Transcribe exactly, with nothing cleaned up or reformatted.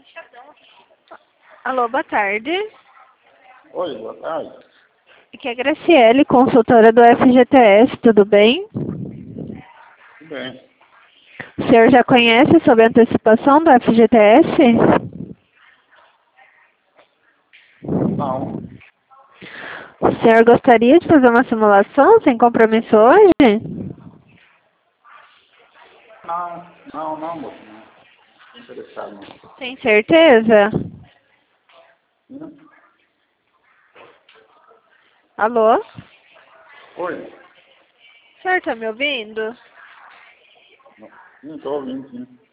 Alô, boa tarde. Oi, boa tarde. Aqui é a Graciele, consultora do F G T S, tudo bem? Tudo bem. O senhor já conhece sobre a antecipação do F G T S? Não, O senhor gostaria de fazer uma simulação sem compromisso hoje? não, não, não, moço, não. Não estou interessado, não. Tem certeza? Não. Alô? Oi, O senhor está me ouvindo? não estou ouvindo, sim.